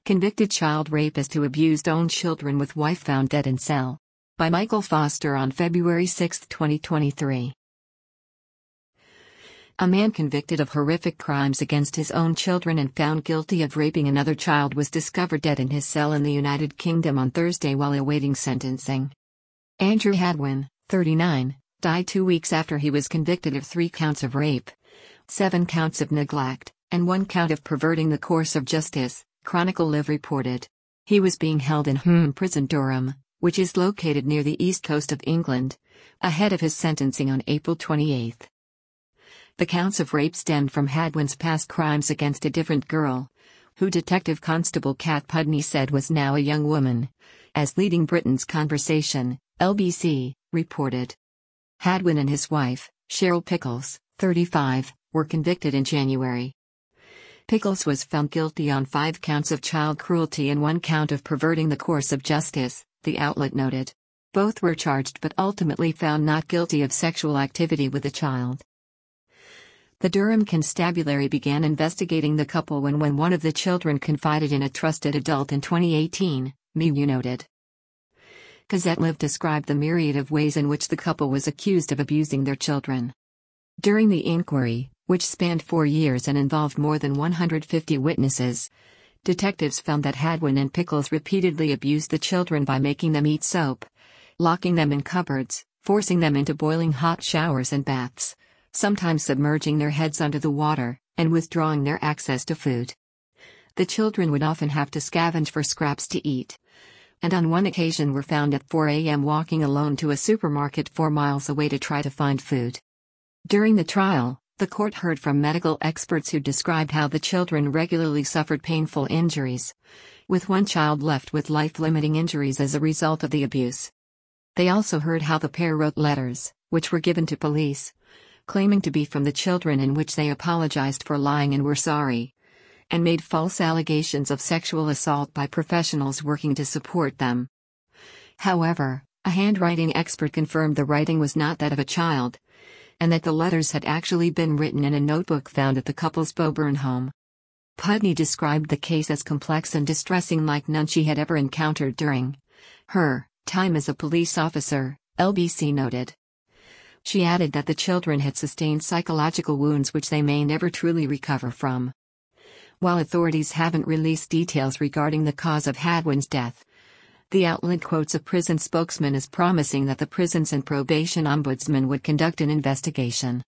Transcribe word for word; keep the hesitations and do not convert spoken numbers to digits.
Convicted child rapist who abused own children with wife found dead in cell. By Michael Foster on February sixth, twenty twenty-three. A man convicted of horrific crimes against his own children and found guilty of raping another child was discovered dead in his cell in the United Kingdom on Thursday while awaiting sentencing. Andrew Hadwin, thirty-nine, died two weeks after he was convicted of three counts of rape, seven counts of neglect, and one count of perverting the course of justice, Chronicle Live reported. He was being held in Hulme Prison Durham, which is located near the east coast of England, ahead of his sentencing on April twenty-eighth. The counts of rape stemmed from Hadwin's past crimes against a different girl, who Detective Constable Kat Pudney said was now a young woman, as Leading Britain's Conversation, L B C, reported. Hadwin and his wife, Cheryl Pickles, thirty-five, were convicted in January. Pickles was found guilty on five counts of child cruelty and one count of perverting the course of justice, the outlet noted. Both were charged but ultimately found not guilty of sexual activity with a child. The Durham Constabulary began investigating the couple when, when one of the children confided in a trusted adult in twenty eighteen, M U noted. Gazette Live described the myriad of ways in which the couple was accused of abusing their children. During the inquiry, which spanned four years and involved more than one hundred fifty witnesses, detectives found that Hadwin and Pickles repeatedly abused the children by making them eat soap, locking them in cupboards, forcing them into boiling hot showers and baths, sometimes submerging their heads under the water, and withdrawing their access to food. The children would often have to scavenge for scraps to eat, and on one occasion were found at four a m walking alone to a supermarket four miles away to try to find food. During the trial, the court heard from medical experts who described how the children regularly suffered painful injuries, with one child left with life-limiting injuries as a result of the abuse. They also heard how the pair wrote letters, which were given to police, claiming to be from the children, in which they apologized for lying and were sorry, and made false allegations of sexual assault by professionals working to support them. However, a handwriting expert confirmed the writing was not that of a child, and that the letters had actually been written in a notebook found at the couple's Boburn home. Pudney described the case as complex and distressing, like none she had ever encountered during her time as a police officer, L B C noted. She added that the children had sustained psychological wounds which they may never truly recover from. While authorities haven't released details regarding the cause of Hadwin's death, the outlet quotes a prison spokesman as promising that the Prisons and Probation Ombudsman would conduct an investigation.